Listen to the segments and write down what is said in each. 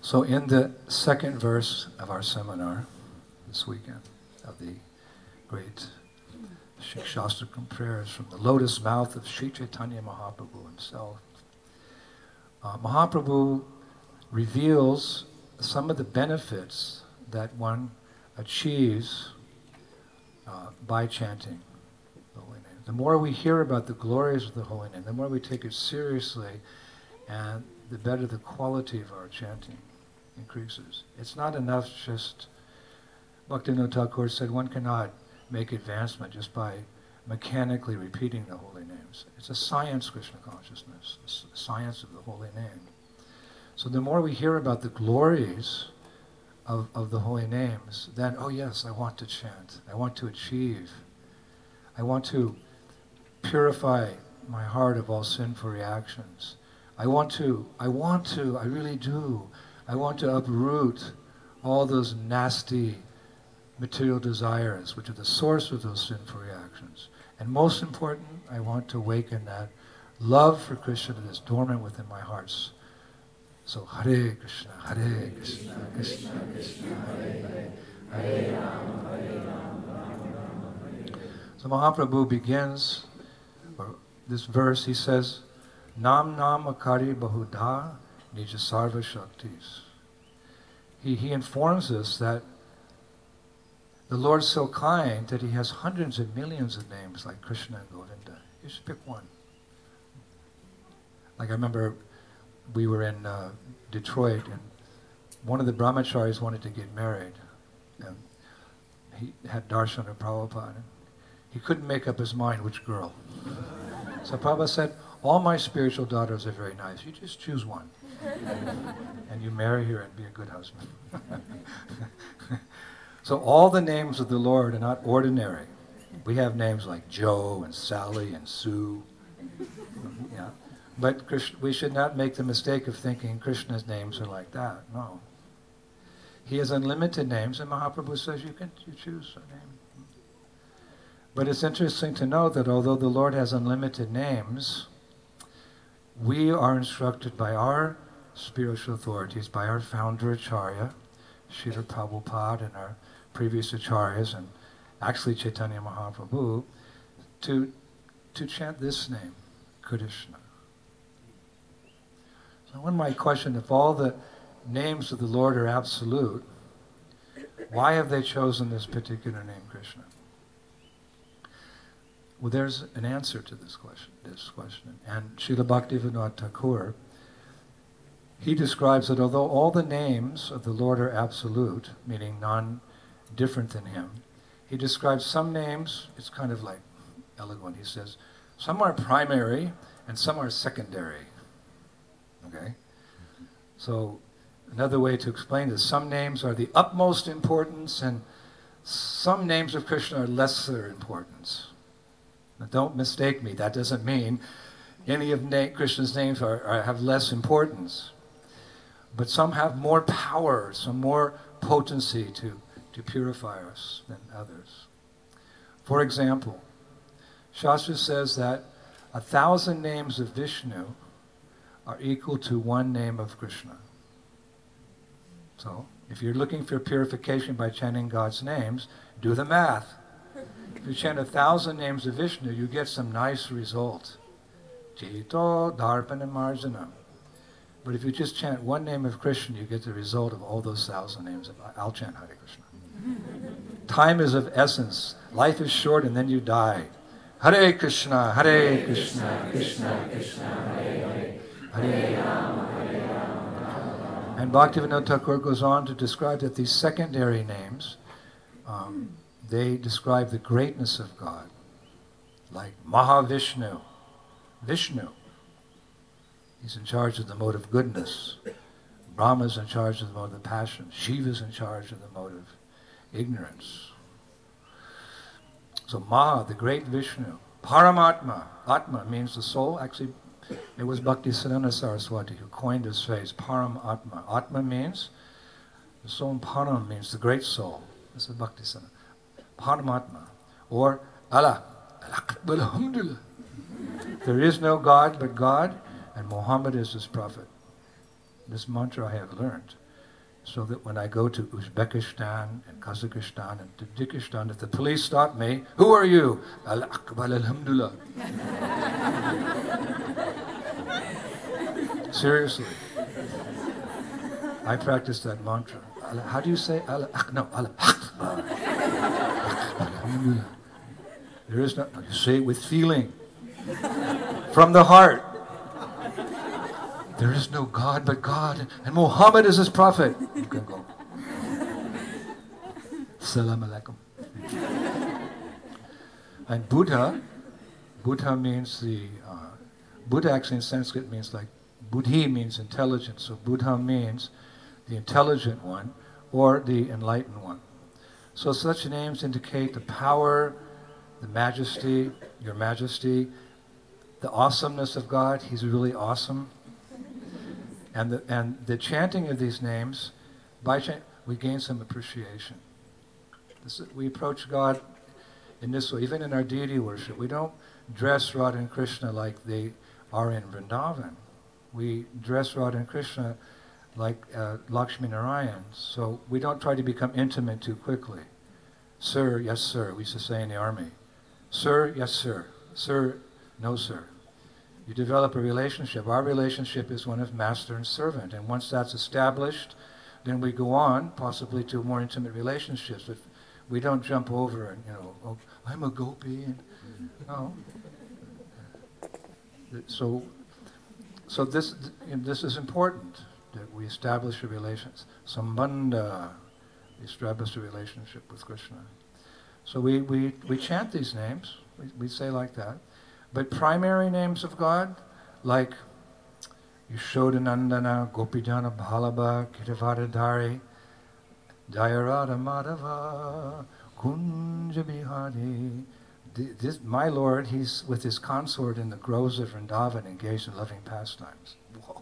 So in the second verse of our seminar this weekend, of the great Shikshastakam prayers from the lotus mouth of Sri Chaitanya Mahaprabhu himself, Mahaprabhu reveals some of the benefits that one achieves by chanting the holy name. The more we hear about the glories of the holy name, the more we take it seriously, and the better the quality of our chanting increases. It's not enough just, Bhaktivinoda Thakur said, one cannot make advancement just by mechanically repeating the holy names. It's a science, Krishna consciousness, the science of the holy name. So the more we hear about the glories of the holy names, then, oh yes, I want to chant. I want to achieve. I want to purify my heart of all sinful reactions. I really do. I want to uproot all those nasty material desires, which are the source of those sinful reactions. And most important, I want to awaken that love for Krishna that is dormant within my hearts. So Hare Krishna, Krishna Krishna, Hare Hare, Hare Rama, Rama Rama, Hare. So Mahaprabhu begins this verse, he says, Nam Nam Akari Bahudha Nija Sarva Shaktis. He informs us that the Lord is so kind that he has hundreds of millions of names like Krishna and Govinda. You should pick one. Like I remember we were in Detroit, and one of the brahmacharis wanted to get married. And he had darshan of Prabhupada. He couldn't make up his mind which girl. So Prabhupada said, all my spiritual daughters are very nice. You just choose one. And you marry her and be a good husband. So all the names of the Lord are not ordinary. We have names like Joe and Sally and Sue. Yeah. But we should not make the mistake of thinking Krishna's names are like that. No. He has unlimited names, and Mahaprabhu says you choose a name. But it's interesting to note that although the Lord has unlimited names, we are instructed by our spiritual authorities, by our founder Acharya, Srila Prabhupada, and our previous Acharyas, and actually Chaitanya Mahaprabhu, to chant this name, Krishna. So one might question, if all the names of the Lord are absolute, why have they chosen this particular name, Krishna? Well, there's an answer to this question. And Srila Bhaktivinoda Thakur, he describes that although all the names of the Lord are absolute, meaning none different than him, he describes some names, it's kind of like eloquent, he says, some are primary and some are secondary. Okay? So another way to explain this, some names are the utmost importance and some names of Krishna are lesser importance. Now don't mistake me, that doesn't mean any of Krishna's names have less importance. But some have more power, some more potency to purify us than others. For example, Shastra says that 1,000 names of Vishnu are equal to one name of Krishna. So, if you're looking for purification by chanting God's names, do the math. If you chant 1,000 names of Vishnu, you get some nice result. Jito, Darpana, Marjana. But if you just chant one name of Krishna, you get the result of all those 1,000 names. I'll chant Hare Krishna. Time is of essence. Life is short and then you die. Hare Krishna, Hare Krishna, Krishna Krishna, Hare Hare, Hare Rama, Hare Rama, Rama Rama. And Bhaktivinoda Thakur goes on to describe that these secondary names, they describe the greatness of God. Like Mahavishnu, Vishnu. He's in charge of the mode of goodness. Brahma's in charge of the mode of passion. Shiva's in charge of the mode of ignorance. So Maha, the great Vishnu. Paramatma, Atma means the soul. Actually, it was Bhaktisiddhanta Saraswati who coined this phrase, Paramatma. Atma means the soul, and Param means the great soul. This is Bhaktisiddhanta. Paramatma, or Allah, Alhamdulillah. There is no God but God, and Muhammad is his prophet. This mantra I have learned. So that when I go to Uzbekistan and Kazakhstan and Tajikistan, if the police stop me, who are you? Allah Akbar, Alhamdulillah. Seriously. I practice that mantra. How do you say Allah? No, Allah Akbar. Alhamdulillah. There is no, you say it with feeling. From the heart. There is no God but God, and Muhammad is his prophet. You can go. Salam alaikum. And Buddha means Buddha actually in Sanskrit means like, Buddhi means intelligence, so Buddha means the intelligent one or the enlightened one. So such names indicate the power, the majesty, your majesty, the awesomeness of God. He's really awesome. And the chanting of these names, we gain some appreciation. We approach God in this way, even in our deity worship. We don't dress Radha and Krishna like they are in Vrindavan. We dress Radha and Krishna like Lakshmi Narayan. So we don't try to become intimate too quickly. Sir, yes sir, we used to say in the army. Sir, yes sir. Sir, no sir. You develop a relationship. Our relationship is one of master and servant. And once that's established, then we go on, possibly to more intimate relationships. But we don't jump over and, oh, I'm a gopi. And, no. So this is important, that we establish a relationship. Sambandha, establish a relationship with Krishna. So we chant these names. We say like that. But primary names of God, like Yashodanandana, Gopijana Bhalabha, Kitavadadari, Dayarada Madhava, Kunja Bihari. My Lord, he's with his consort in the groves of Vrindavan engaged in loving pastimes. Whoa.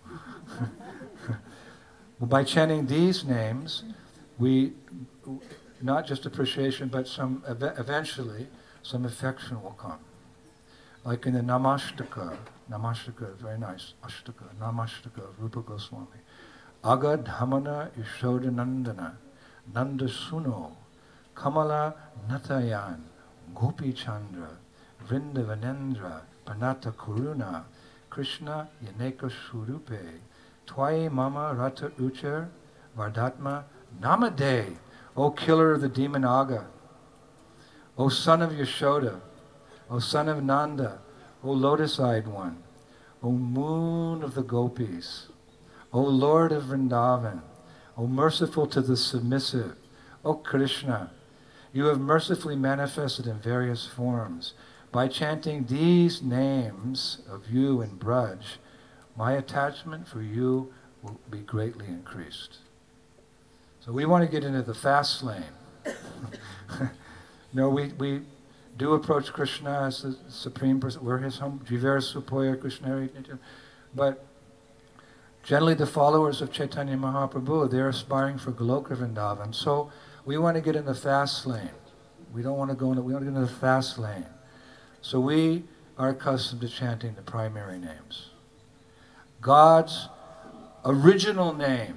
Well, by chanting these names, we, not just appreciation, but eventually some affection will come. Like in the Namashtaka, very nice, Ashtaka, Namashtaka of Rupa Goswami. Agadhamana Yashodanandana, Nanda Suno, Kamala Natayan, Gopi Chandra, Vrindavanendra, Panata Kuruna, Krishna Yaneka Shurupe, Twai Mama Rata Uchar, Vardatma Namade, O killer of the demon Aga, O son of Yashoda, O son of Nanda, O lotus-eyed one, O moon of the gopis, O Lord of Vrindavan, O merciful to the submissive, O Krishna, you have mercifully manifested in various forms. By chanting these names of you in Braj, my attachment for you will be greatly increased. So we want to get into the fast lane. We do approach Krishna as the Supreme Person. We're his home, Jivera Supoya Krishnari. But generally the followers of Chaitanya Mahaprabhu, they're aspiring for Goloka Vrindavan. So we want to get in the fast lane. We want to get into the fast lane. So we are accustomed to chanting the primary names. God's original name.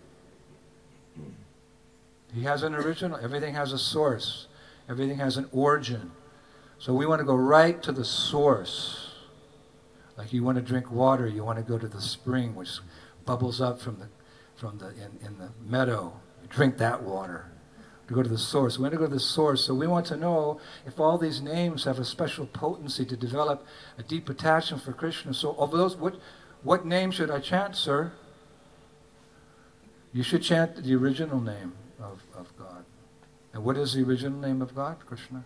He has an original, everything has a source. Everything has an origin. So we want to go right to the source. Like you want to drink water, you want to go to the spring which bubbles up in the meadow. You drink that water. To go to the source. We want to go to the source. So we want to know if all these names have a special potency to develop a deep attachment for Krishna. So of those, what name should I chant, sir? You should chant the original name of God. And what is the original name of God? Krishna.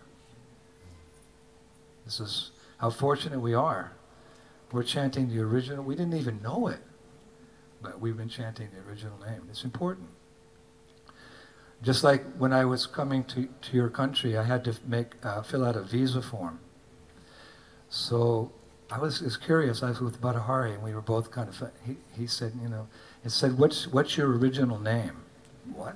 This is how fortunate we are. We're chanting the original. We didn't even know it, but we've been chanting the original name. It's important. Just like when I was coming to your country, I had to fill out a visa form. So I was curious. I was with Bhattahari, and we were both kind of. He said, it said, "What's your original name?" What?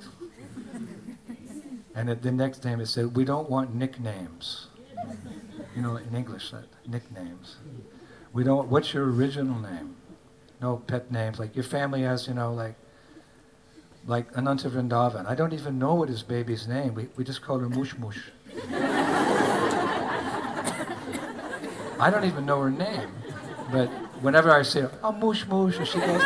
And the next name it said, "We don't want nicknames." In English, nicknames. We don't. What's your original name? No pet names. Like your family has, like Ananta Vrindavan. I don't even know what his baby's name. We just call her Mush Mush. I don't even know her name. But whenever I say, oh, Mush Mush, she goes,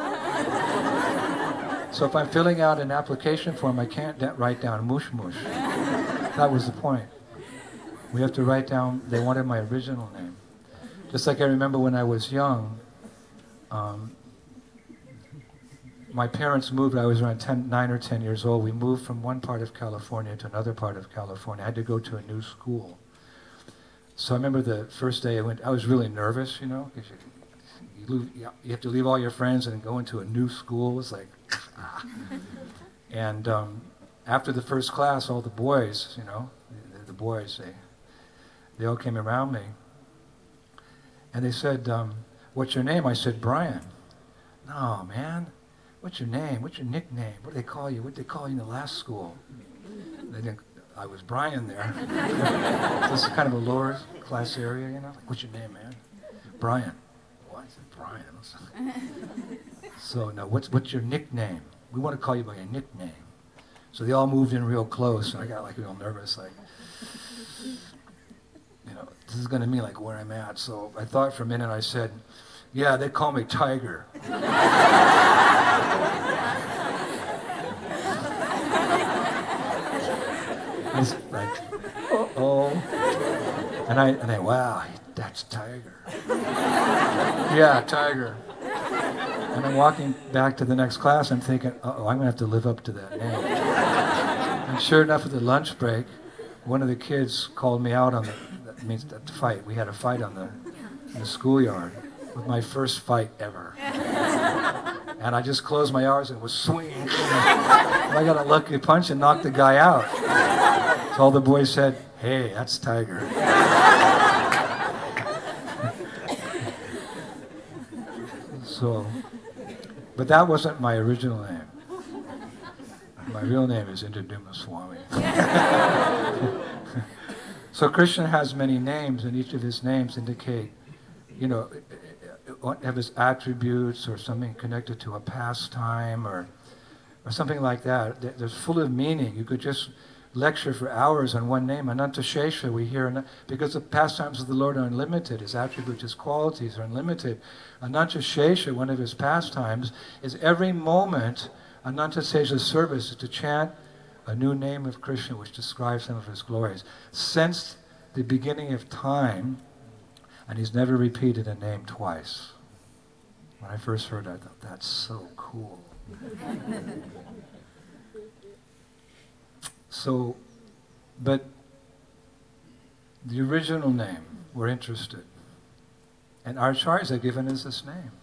so if I'm filling out an application form, I can't write down Mush Mush. That was the point. We have to write down, they wanted my original name. Just like I remember when I was young, my parents moved, I was around 9 or 10 years old. We moved from one part of California to another part of California. I had to go to a new school. So I remember the first day I went, I was really nervous, you know, because you have to leave all your friends and go into a new school. It's like, ah. And after the first class, all the boys, you know, the boys, they all came around me. And they said, what's your name? I said, Brian. No, man. What's your name? What's your nickname? What do they call you? What did they call you in the last school? They didn't, I was Brian there. This is kind of a lower class area, you know? Like, what's your name, man? Brian. What? I said, Brian. So, no, what's your nickname? We want to call you by your nickname. So they all moved in real close, and I got like real nervous, like, you know, this is going to mean like where I'm at. So I thought for a minute, I said, yeah, they call me Tiger. I was like, uh-oh. And I, wow, that's Tiger. Yeah, Tiger. And I'm walking back to the next class, I'm thinking, uh-oh, I'm going to have to live up to that name. And sure enough, at the lunch break, one of the kids called me out on that means the fight. We had a fight in the schoolyard. With my first fight ever. And I just closed my eyes and was swinging. And I got a lucky punch and knocked the guy out. So all the boys said, hey, that's Tiger. So, but that wasn't my original name. My real name is Indraduma Swami. So Krishna has many names, and each of his names indicate, you know, have his attributes or something connected to a pastime or something like that. There's full of meaning. You could just lecture for hours on one name. Ananta Shesha, we hear, because the pastimes of the Lord are unlimited, his attributes, his qualities are unlimited. Ananta Shesha, one of his pastimes, is every moment Ananta Shesha's service is to chant a new name of Krishna which describes some of his glories. Since the beginning of time, and he's never repeated a name twice. When I first heard it, I thought, that's so cool. So, but the original name, we're interested. And our acharyas have given us this name.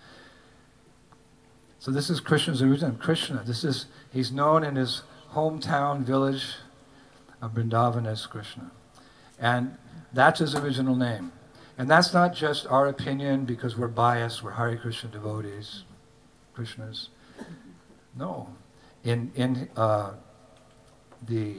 So this is Krishna's original. Krishna, he's known in his hometown village of Vrindavan as Krishna. And that's his original name. And that's not just our opinion because we're biased, we're Hare Krishna devotees, Krishnas. No. In the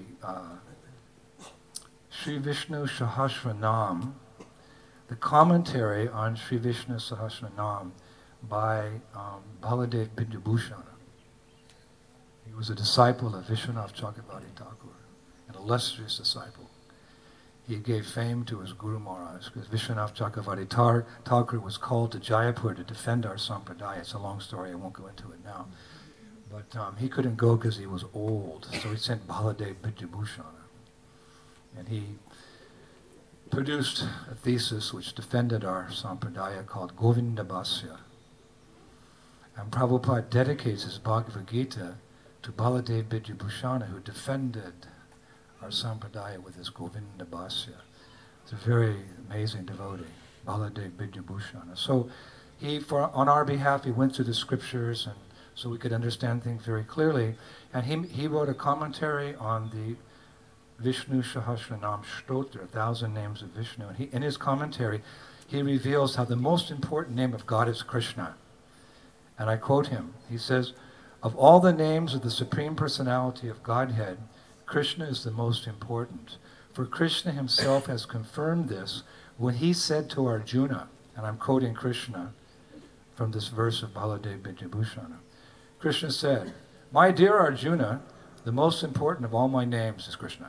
Sri Vishnu Sahasranam, the commentary on Sri Vishnu Sahasranam by Baladev Vidyabhushana. He was a disciple of Vishwanath Chakravarti Thakur, an illustrious disciple. He gave fame to his Guru Maharaj, because Vishwanath Chakravarti Thakur was called to Jaipur to defend our sampradaya. It's a long story, I won't go into it now. But he couldn't go because he was old, so he sent Baladev Vidyabhushana. And he produced a thesis which defended our sampradaya called Govindabhasya. And Prabhupada dedicates his Bhagavad Gita to Baladev Vidyabhushana, who defended our sampradaya with his Govindabhasya. It's a very amazing devotee, Baladev Vidyabhushana. So on our behalf, he went through the scriptures, and so we could understand things very clearly. And he wrote a commentary on the Vishnu Sahasranam Stotra, 1,000 names of Vishnu. And in his commentary, he reveals how the most important name of God is Krishna. And I quote him. He says, of all the names of the Supreme Personality of Godhead, Krishna is the most important. For Krishna himself has confirmed this when he said to Arjuna, and I'm quoting Krishna from this verse of Baladev Vidyabhushana. Krishna said, My dear Arjuna, the most important of all my names is Krishna.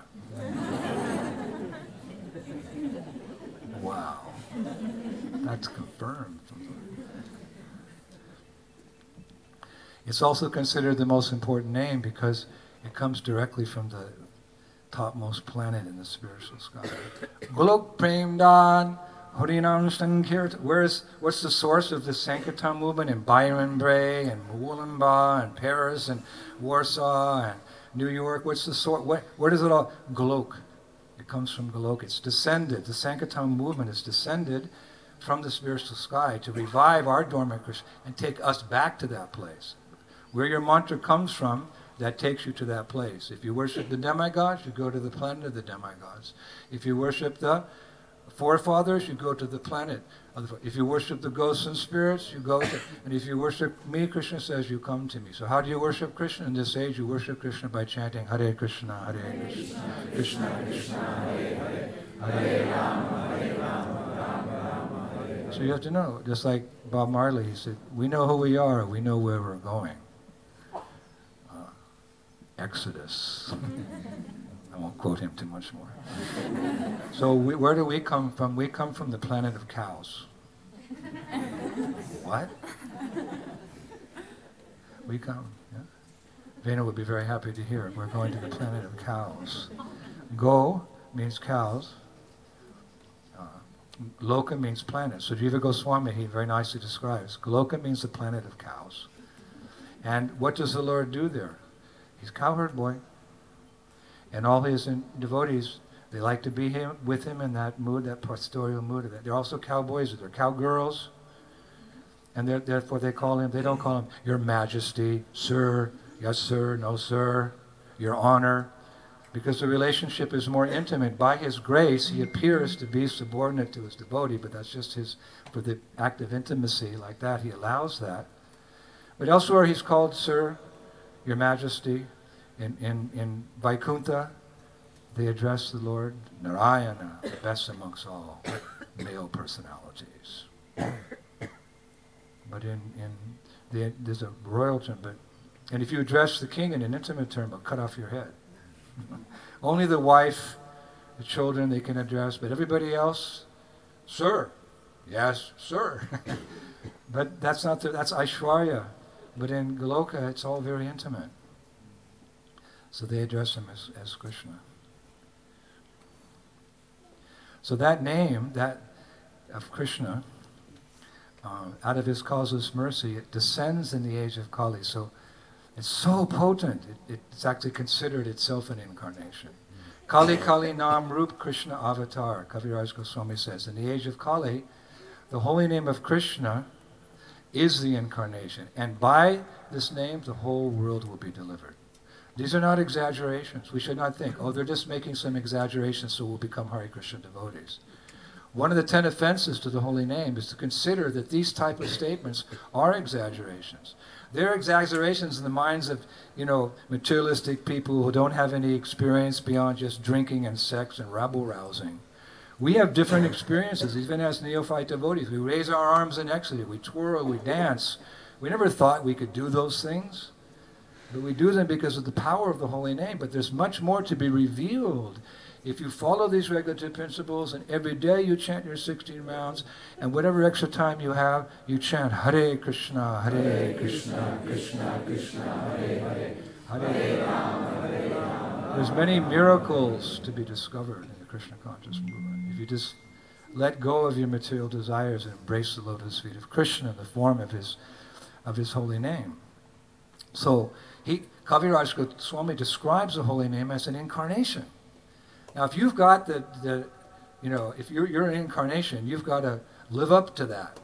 Wow. That's confirmed. It's also considered the most important name because it comes directly from the topmost planet in the spiritual sky. Golok Premdan Harinam Sankirtan. What's the source of the Sankirtan movement in Byron Bay and Wollongong and Paris and Warsaw and New York? What's the source? Where does it all? Golok. It comes from Golok. It's descended. The Sankirtan movement is descended from the spiritual sky to revive our dormant Krishna and take us back to that place. Where your mantra comes from, that takes you to that place. If you worship the demigods, you go to the planet of the demigods. If you worship the forefathers, you go to the planet. If you worship the ghosts and spirits, you go to, and if you worship me, Krishna says, you come to me. So how do you worship Krishna? In this age, you worship Krishna by chanting Hare Krishna, Hare Krishna, Krishna Krishna, Hare Hare, Hare Rama, Hare Rama, Rama Rama, Hare Hare. So you have to know, just like Bob Marley, he said, we know who we are, we know where we're going. Exodus. I won't quote him too much more. So where do we come from? We come from the planet of cows. What? We come, yeah? Vena would be very happy to hear it. We're going to the planet of cows. Go means cows. Loka means planet. So Jiva Goswami, he very nicely describes. Loka means the planet of cows. And what does the Lord do there? He's a cowherd boy. And all his devotees, they like to be with him in that mood, that pastoral mood of it. They're also cowboys, they're cowgirls. And therefore they don't call him, Your Majesty, Sir, yes sir, no sir, Your Honor. Because the relationship is more intimate. By his grace, he appears to be subordinate to his devotee, but that's just for the act of intimacy like that, he allows that. But elsewhere he's called Sir, Your Majesty. In Vaikuntha, they address the Lord, Narayana, the best amongst all male personalities. But there's a royal term, and if you address the king in an intimate term, they'll cut off your head. Only the wife, the children they can address, but everybody else, Sir, yes, sir. But that's Aishwarya. But in Goloka, it's all very intimate. So they address him as Krishna. So that name, that of Krishna, out of his causeless mercy, it descends in the age of Kali. So it's so potent, it's actually considered itself an incarnation. Kali Kali Nam Rup Krishna Avatar, Kaviraj Goswami says. In the age of Kali, the holy name of Krishna is the incarnation. And by this name, the whole world will be delivered. These are not exaggerations. We should not think, they're just making some exaggerations so we'll become Hare Krishna devotees. One of the 10 offenses to the holy name is to consider that these type of statements are exaggerations. They're exaggerations in the minds of, materialistic people who don't have any experience beyond just drinking and sex and rabble-rousing. We have different experiences, even as neophyte devotees. We raise our arms in ecstasy, we twirl, we dance. We never thought we could do those things. But we do them because of the power of the holy name. But there's much more to be revealed if you follow these regulative principles, and every day you chant your 16 rounds, and whatever extra time you have, you chant Hare Krishna, Krishna, Krishna, Hare Hare, Hare Rama, Hare Rama. There's many miracles to be discovered in the Krishna conscious movement. If you just let go of your material desires and embrace the lotus feet of Krishna in the form of his holy name. So Kaviraj Goswami describes the holy name as an incarnation. Now, if you've got if you're an incarnation, you've got to live up to that.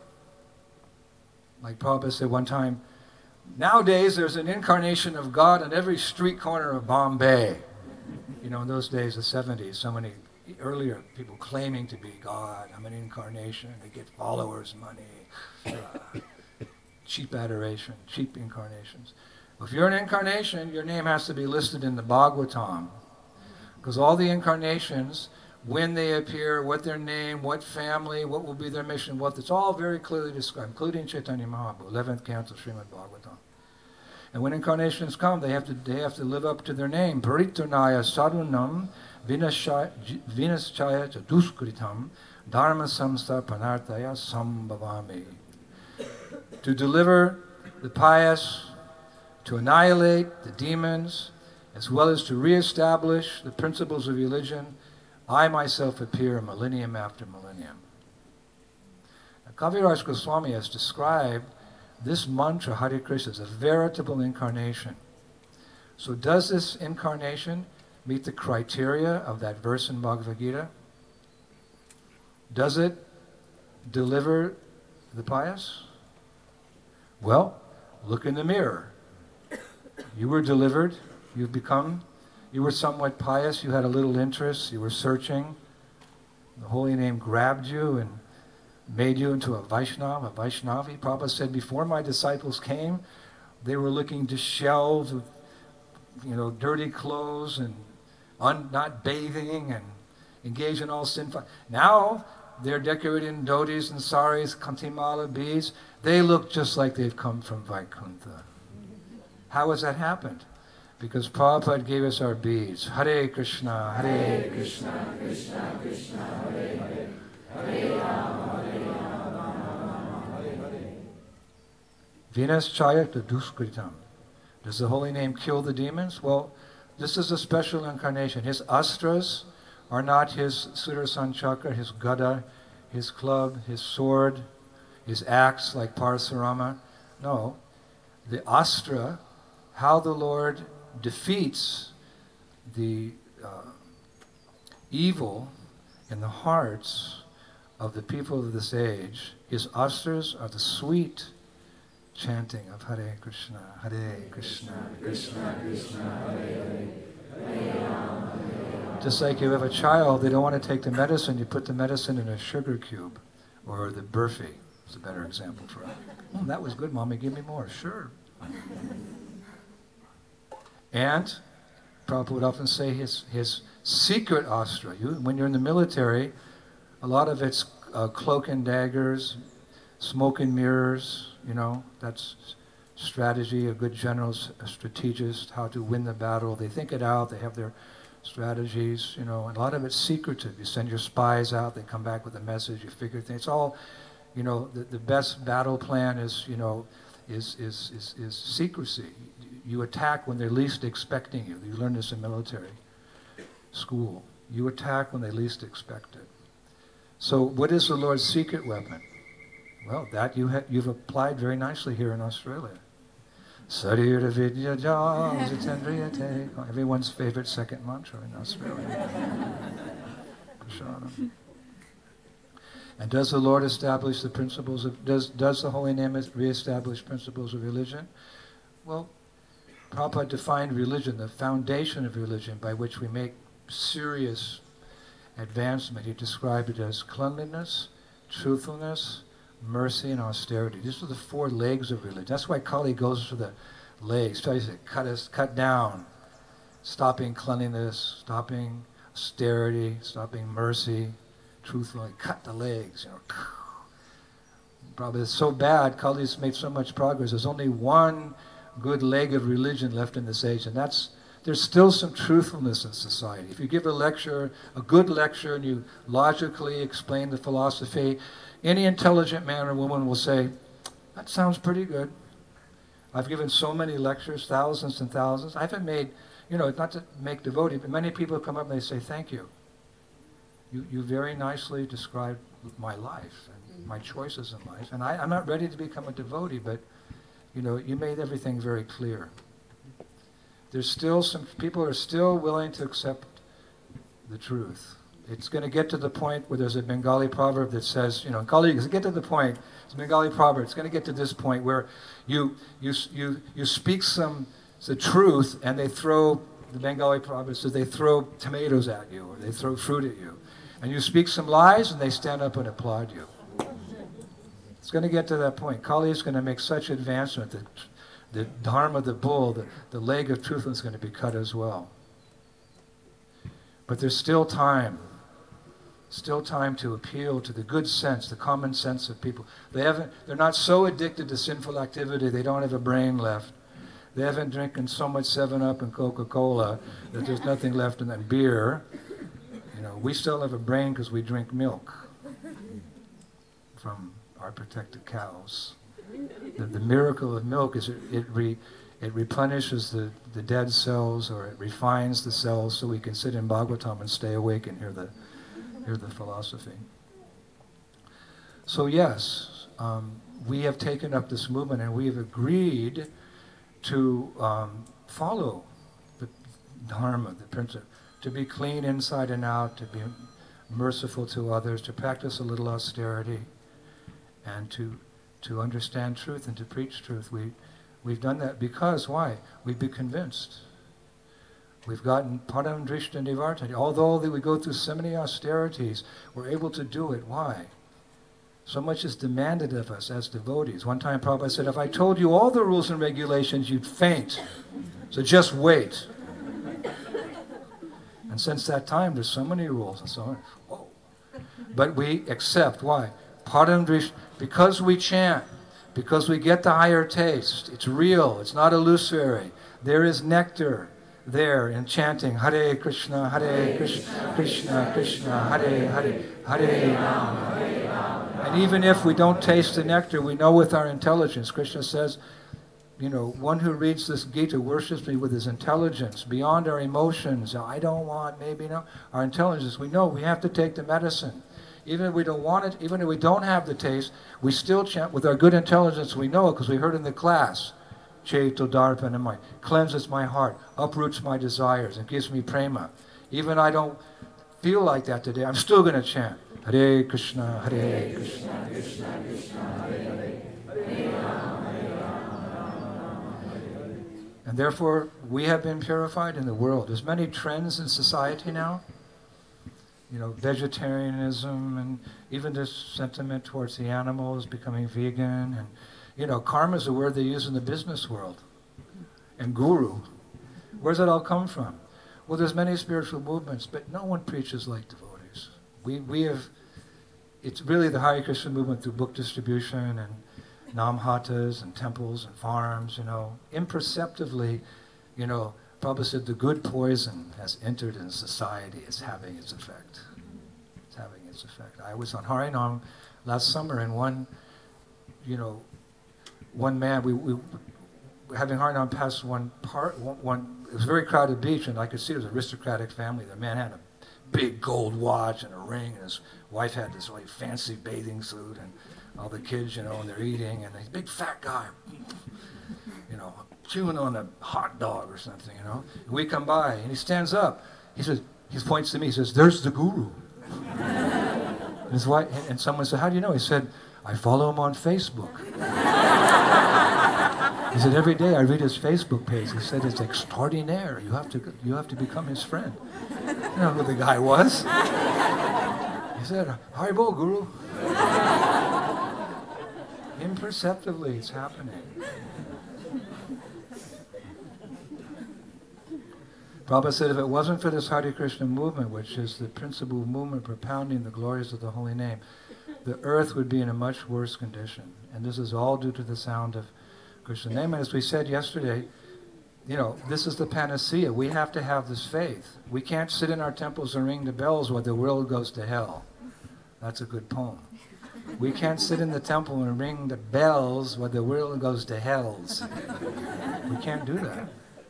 Like Prabhupada said one time, nowadays there's an incarnation of God on every street corner of Bombay. In those days, the 70s, so many earlier people claiming to be God. I'm an incarnation. They get followers, money, cheap adoration, cheap incarnations. If you're an incarnation, your name has to be listed in the Bhagavatam. Because all the incarnations, when they appear, what their name, what family, what will be their mission, it's all very clearly described, including Chaitanya Mahaprabhu, 11th canto Srimad Bhagavatam. And when incarnations come, they have to live up to their name. Pariturnaya sadhunam vinaschaya chaduskritam dharma samstapanartaya sambhavami. To deliver the pious, to annihilate the demons, as well as to reestablish the principles of religion, I myself appear millennium after millennium. Now, Kaviraj Goswami has described this mantra, Hare Krishna, as a veritable incarnation. So does this incarnation meet the criteria of that verse in Bhagavad Gita? Does it deliver the pious? Well, look in the mirror. You were delivered. You were somewhat pious. You had a little interest. You were searching. The holy name grabbed you and made you into a Vaishnava, a Vaishnavi. Prabhupada said, before my disciples came, they were looking disheveled with, dirty clothes and not bathing and engaged in all sinful. Now they're decorated in dhotis and saris, kantimala beads. They look just like they've come from Vaikuntha. How has that happened? Because Prabhupada gave us our beads. Hare Krishna, Hare Krishna, Krishna Krishna, Hare Hare, Hare Rama, Hare Rama, Hare Hare. Vinaschaya chaduskritam. Does the holy name kill the demons? Well, this is a special incarnation. His astras are not his Sudarshan Chakra, his gada, his club, his sword, his axe like Parasurama. No. The astra, how the Lord defeats the evil in the hearts of the people of this age, his astras are the sweet chanting of Hare Krishna, Hare Krishna, Krishna Krishna, Hare Hare. Just like you have a child, they don't want to take the medicine, you put the medicine in a sugar cube, or the burfi is a better example for it. That was good, Mommy, give me more. Sure. And Prabhupada would often say his secret astra. When you're in the military, a lot of it's cloak and daggers, smoke and mirrors, that's strategy. A good general's a strategist, how to win the battle. They think it out, they have their strategies, and a lot of it's secretive. You send your spies out, they come back with a message, you figure things. It's all, the best battle plan is, is secrecy. You attack when they're least expecting you. You learn this in military school. You attack when they least expect it. So what is the Lord's secret weapon? Well, that you've applied very nicely here in Australia. Sarira Vidya Jitendriyate. Everyone's favorite second mantra in Australia. Prasadam. And does the Lord establish the principles of, does the Holy Name reestablish principles of religion? Well, Prabhupada defined religion, the foundation of religion by which we make serious advancement. He described it as cleanliness, truthfulness, mercy, and austerity. These are the four legs of religion. That's why Kali goes for the legs, tries to cut down, stopping cleanliness, stopping austerity, stopping mercy, truthfully, cut the legs. Probably it's so bad, Kali's made so much progress. There's only one good leg of religion left in this age, and there's still some truthfulness in society. If you give a lecture, a good lecture, and you logically explain the philosophy, any intelligent man or woman will say, that sounds pretty good. I've given so many lectures, thousands and thousands. I haven't made, not to make devotee, but many people come up and they say, thank you. You very nicely described my life and my choices in life. And I'm not ready to become a devotee, but you made everything very clear. There's still some people are still willing to accept the truth. It's going to get to the point where there's a Bengali proverb that says, Kali, get to the point. It's a Bengali proverb. It's going to get to this point where you speak the truth, and they throw, the Bengali proverb says, they throw tomatoes at you, or they throw fruit at you. And you speak some lies, and they stand up and applaud you. It's going to get to that point. Kali is going to make such advancement that the dharma, the bull, the leg of truthfulness is going to be cut as well. But there's still time to appeal to the good sense, the common sense of people. They're not so addicted to sinful activity, they don't have a brain left. They haven't drinking so much 7-Up and Coca-Cola that there's nothing left in that beer. You know, we still have a brain because we drink milk from our protected cows. The miracle of milk is it replenishes the dead cells, or it refines the cells so we can sit in Bhagavatam and stay awake and hear the philosophy. So yes, we have taken up this movement and we have agreed to follow the dharma, the principle, to be clean inside and out, to be merciful to others, to practice a little austerity, and to understand truth and to preach truth. We've done that because, why? We've been convinced. We've gotten param drishta nivartati. Although we go through so many austerities, we're able to do it. Why? So much is demanded of us as devotees. One time Prabhupada said, if I told you all the rules and regulations, you'd faint. So just wait. And since that time, there's so many rules and so on. Whoa. But we accept. Why? Param drishta. Because we chant. Because we get the higher taste. It's real. It's not illusory. There is nectar there in chanting Hare Krishna, Krishna, Krishna, Hare Hare, Hare Rama. And even if we don't taste the nectar, we know with our intelligence. Krishna says, you know, one who reads this Gita worships me with his intelligence, beyond our emotions. I don't want, maybe no. Our intelligence, we know we have to take the medicine. Even if we don't want it, even if we don't have the taste, we still chant with our good intelligence. We know it because we heard in the class. Chaito Darpan and cleanses my heart, uproots my desires, and gives me prema. Even I don't feel like that today, I'm still going to chant. Hare Krishna, Hare Krishna, Krishna Krishna, Hare Hare, Hare Rama, Hare Rama. And therefore, we have been purified in the world. There's many trends in society now. You know, vegetarianism, and even this sentiment towards the animals, becoming vegan, and you know, karma is a word they use in the business world. And guru, where's that all come from? Well, there's many spiritual movements, but no one preaches like devotees. We have, it's really the Hare Krishna movement through book distribution and namhatas and temples and farms, you know. Imperceptibly, you know, Prabhupada said the good poison has entered in society. It's having its effect. It's having its effect. I was on Harinam last summer, and one man, we were having Harinam pass one, it was a very crowded beach, and I could see it was an aristocratic family. The man had a big gold watch and a ring, and his wife had this really fancy bathing suit, and all the kids, you know, and they're eating, and a big fat guy, you know, chewing on a hot dog or something, you know. And we come by, and he stands up. He says, he points to me, he says, "There's the guru." And his wife, and someone said, "How do you know?" He said, "I follow him on Facebook." He said, "Every day I read his Facebook page." He said, "It's extraordinaire. You have to become his friend." You know who the guy was? He said, "Haribol, Guru." Imperceptibly, it's happening. Prabhupada said, if it wasn't for this Hare Krishna movement, which is the principal movement propounding the glories of the holy name, the earth would be in a much worse condition. And this is all due to the sound of Krishna's name. And as we said yesterday, you know, this is the panacea. We have to have this faith. We can't sit in our temples and ring the bells while the world goes to hell. That's a good poem. We can't sit in the temple and ring the bells while the world goes to hells. We can't do that.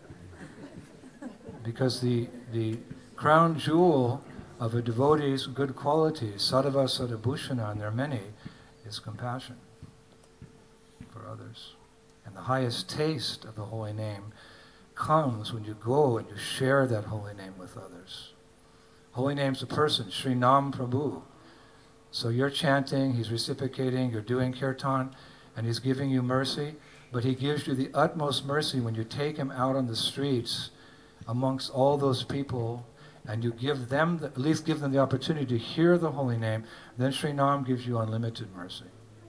Because the crown jewel of a devotee's good qualities, Sadhava Sadhabhushana, and there are many, is compassion for others. And the highest taste of the holy name comes when you go and you share that holy name with others. Holy name's a person, Sri Nam Prabhu. So you're chanting, he's reciprocating, you're doing kirtan, and he's giving you mercy, but he gives you the utmost mercy when you take him out on the streets amongst all those people, and you give them, at least give them the opportunity to hear the holy name, then Sri Nam gives you unlimited mercy.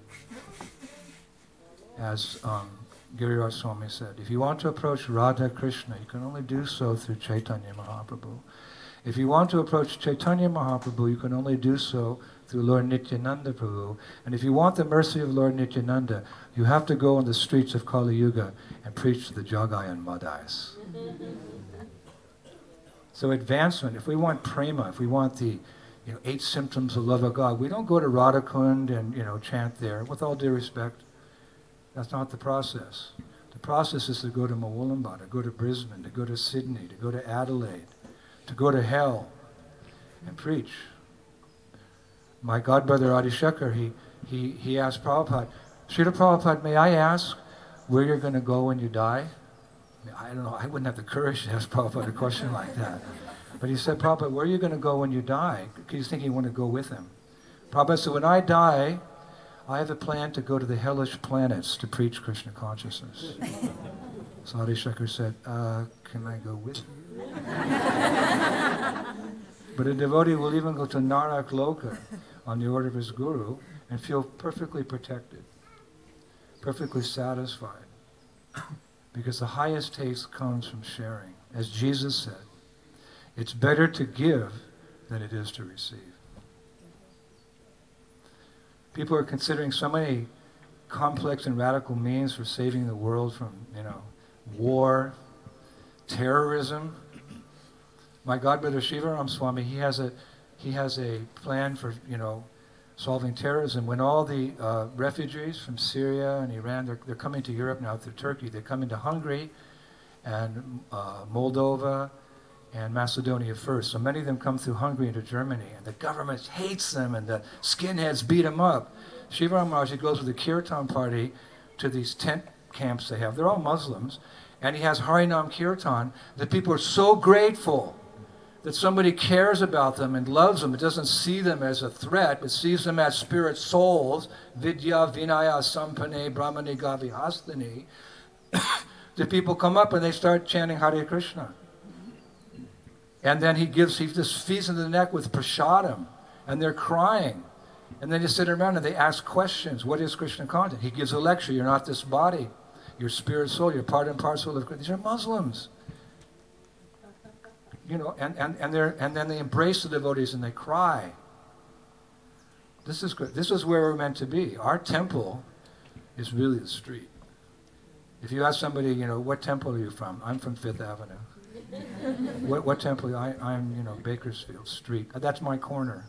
As Giriraj Swami said, if you want to approach Radha Krishna, you can only do so through Chaitanya Mahaprabhu. If you want to approach Chaitanya Mahaprabhu, you can only do so through Lord Nityananda Prabhu. And if you want the mercy of Lord Nityananda, you have to go on the streets of Kali Yuga and preach to the Jagai and Madhais. So advancement, if we want prema, if we want the 8 symptoms of love of God, we don't go to Radhakund and chant there. With all due respect, that's not the process. The process is to go to Mawulamba, to go to Brisbane, to go to Sydney, to go to Adelaide, to go to hell and preach. My godbrother Adi Shekhar, he asked Prabhupada, Srila Prabhupada, may I ask where you're going to go when you die? I don't know, I wouldn't have the courage to ask Prabhupada a question like that. But he said, Prabhupada, where are you going to go when you die? Because he's thinking he want to go with him. Prabhupada said, when I die, I have a plan to go to the hellish planets to preach Krishna consciousness. So Adi Shekhar said, can I go with you? But a devotee will even go to Narak Loka on the order of his guru and feel perfectly protected, perfectly satisfied. Because the highest taste comes from sharing. As Jesus said, it's better to give than it is to receive. People are considering so many complex and radical means for saving the world from, war, terrorism. My godbrother Shivaram Swami, he has a plan for, solving terrorism. When all the refugees from Syria and Iran, they're coming to Europe now through Turkey. They come into Hungary and Moldova and Macedonia first. So many of them come through Hungary into Germany, and the government hates them, and the skinheads beat them up. Shivaram Maharaj, he goes with the Kirtan party to these tent camps they have. They're all Muslims, and he has Harinam Kirtan. The people are so grateful that somebody cares about them and loves them. It doesn't see them as a threat, but sees them as spirit souls. Vidya Vinaya Sampane Brahmani Gavi Hastani. The people come up and they start chanting Hare Krishna. And then he just feeds them the neck with prasadam, and they're crying. And then you sit around and they ask questions. What is Krishna consciousness? He gives a lecture. You're not this body. You're spirit soul. You're part and parcel of Krishna. These are Muslims. And then they embrace the devotees and they cry. This is good. This is where we're meant to be. Our temple is really the street. If you ask somebody, what temple are you from? I'm from Fifth Avenue. What temple? I'm Bakersfield Street. That's my corner.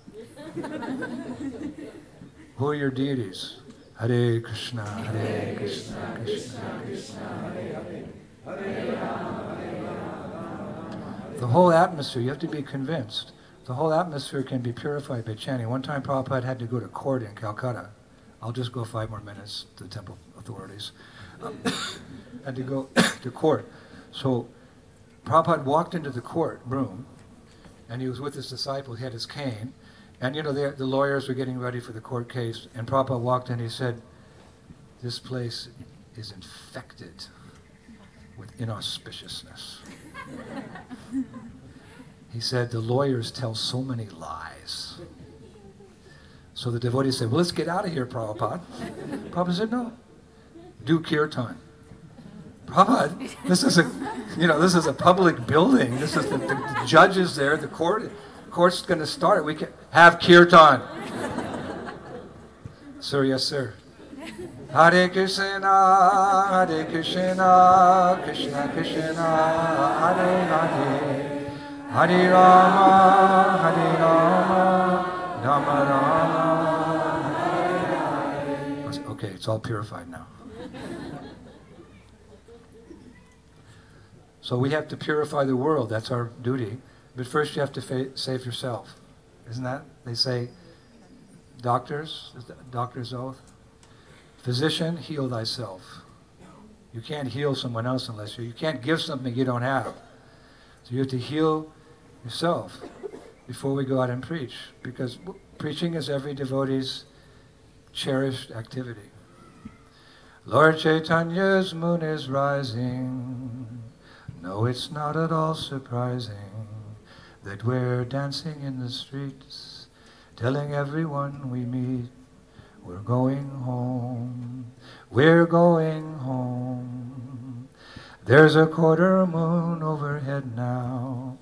Who are your deities? Hare Krishna, Hare Krishna, Krishna Krishna, Hare Hare, Hare Rama, Hare Rama. The whole atmosphere, you have to be convinced, the whole atmosphere can be purified by chanting. One time Prabhupada had to go to court in Calcutta. I'll just go 5 more minutes to the temple authorities. Had to go to court. So Prabhupada walked into the courtroom, and he was with his disciple. He had his cane, and the lawyers were getting ready for the court case. And Prabhupada walked in. He said, "This place is infected with inauspiciousness." He said, "The lawyers tell so many lies." So the devotee said, "Well, let's get out of here, Prabhupada." Prabhupada said, "No, do kirtan." Prabhupada, this is a public building. This is the judges there. The court's going to start. We can have kirtan. Sir, yes, sir. Hare Krishna, Hare Krishna, Krishna Krishna, Hare Hare, Hare Rama, Hare Rama, Rama Rama, Hare Hare. Okay, it's all purified now. So we have to purify the world. That's our duty. But first you have to save yourself. Isn't that? They say, doctor's oath. Physician, heal thyself. You can't heal someone else unless you can't give something you don't have. So you have to heal yourself before we go out and preach. Because preaching is every devotee's cherished activity. Lord Chaitanya's moon is rising. No, it's not at all surprising that we're dancing in the streets, telling everyone we meet, we're going home, we're going home. There's a quarter moon overhead now.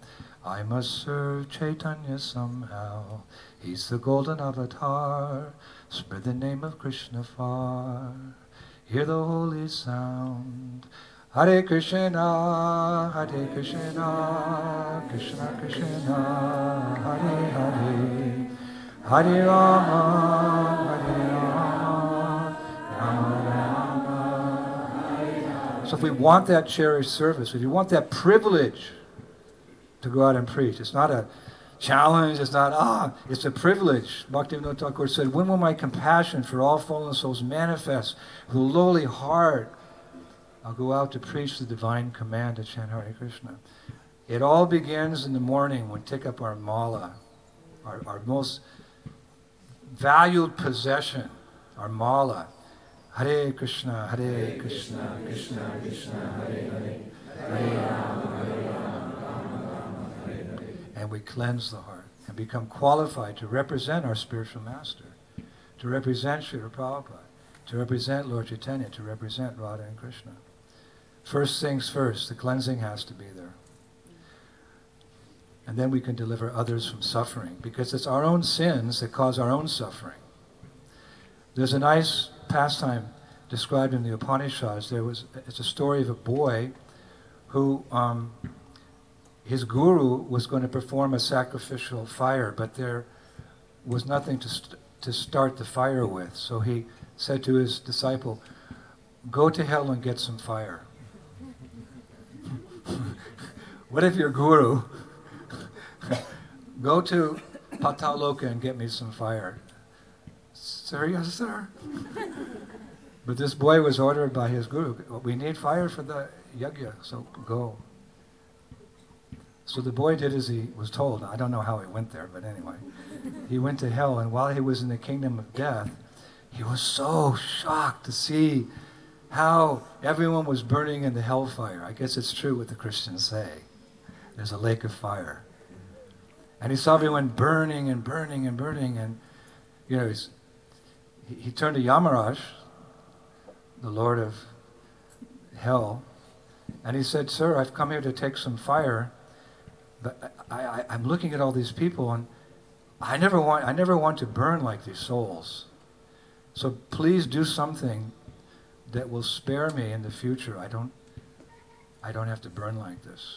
I must serve Chaitanya somehow. He's the golden avatar. Spread the name of Krishna far. Hear the holy sound. Hare Krishna, Hare Krishna, Krishna Krishna, Hare Hare, Hare Rama, Hare Rama, Rama Rama, Hare Hare. So if we want that cherished service, if you want that privilege to go out and preach, it's not a challenge, it's not, it's a privilege. Bhaktivinoda Thakur said, when will my compassion for all fallen souls manifest with a lowly heart? I'll go out to preach the divine command to chant Hare Krishna. It all begins in the morning when we take up our mala, our most valued possession, our mala. Hare Krishna, Hare Krishna, Krishna Krishna, Hare Hare, Hare Rama, Hare Rama, Rama Rama, Hare Hare. And we cleanse the heart and become qualified to represent our spiritual master, to represent Srila Prabhupada, to represent Lord Chaitanya, to represent Radha and Krishna. First things first, the cleansing has to be there. And then we can deliver others from suffering, because it's our own sins that cause our own suffering. There's a nice pastime described in the Upanishads. It's a story of a boy who, his guru was going to perform a sacrificial fire, but there was nothing to start the fire with. So he said to his disciple, go to hell and get some fire. What if your guru, go to Pataloka and get me some fire? Sir, yes, sir. But this boy was ordered by his guru, we need fire for the yajna, so go. So the boy did as he was told. I don't know how he went there, but anyway. He went to hell, and while he was in the kingdom of death, he was so shocked to see how everyone was burning in the hellfire. I guess it's true what the Christians say. There's a lake of fire. And he saw everyone burning and burning and burning, and he turned to Yamaraj, the Lord of hell, and he said, sir, I've come here to take some fire, but I'm looking at all these people, and I never want to burn like these souls. So please do something that will spare me in the future. I don't have to burn like this.